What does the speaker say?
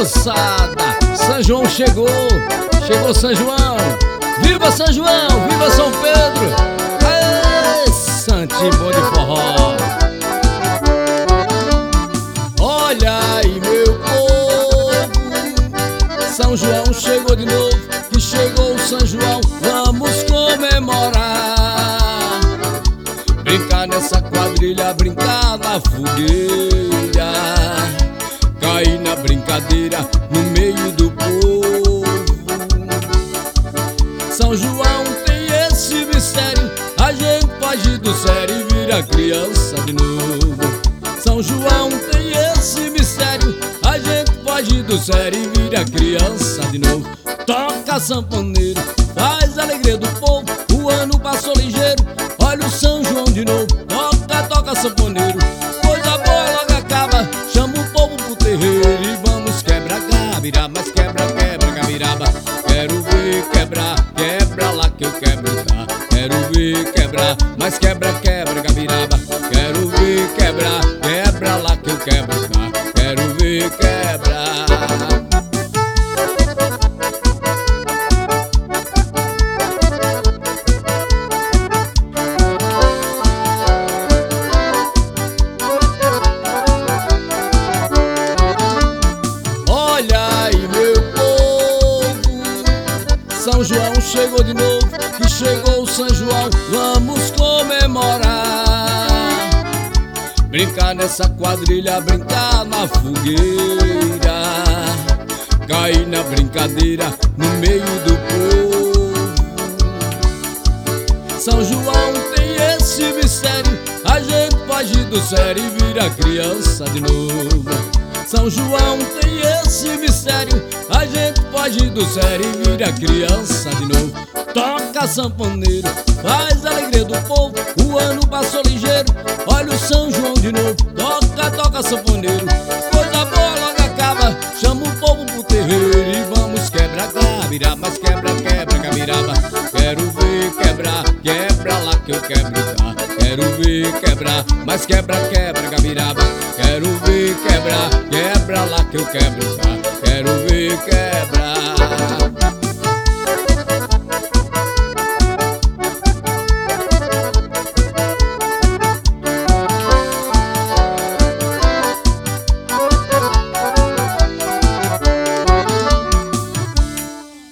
moçada, São João chegou, chegou São João. Viva São João, viva São Pedro. Aê, santinho bom de forró. Olha aí meu povo, São João chegou de novo, que chegou São João, vamos comemorar. Brincar nessa quadrilha, brincar na fogueira, cair na brincadeira no meio do povo. São João tem esse mistério, a gente foge do sério e vira criança de novo. São João tem esse mistério, a gente foge do sério e vira criança de novo. Toca sanfoneiro, faz a alegria do povo, o ano passou ligeiro, olha o São João de novo. Toca, toca sanfoneiro, coisa boa logo acaba, chama o povo pro terreiro e vamos quebrar gabiraba. Mas quebra, quebra gabiraba, quero ver quebrar, quebra lá que eu quebro tá. Quero ver quebrar, mas quebra, quebra gabiraba, quero ver quebrar, quebra lá que eu quebro tá. Quero ver quebrar. São João chegou de novo, que chegou São João, vamos comemorar. Brincar nessa quadrilha, brincar na fogueira, cair na brincadeira no meio do povo. São João tem esse mistério, a gente foge do sério e vira criança de novo. São João tem esse mistério, a gente foge do sério e vira criança de novo. Toca sanfoneiro, faz a alegria do povo, o ano passou ligeiro, olha o São João de novo. Toca, toca sanfoneiro, coisa boa logo acaba, chama o povo pro terreiro e vamos quebrar gabiraba. Mas quebra, quebra gabiraba, quero ver quebrar, quebra lá que eu quebro tá. Quero ver quebrar, mas quebra, quebra gabiraba, quero ver quebrar, quebra lá que eu quebro tá. Quero ver quebrar.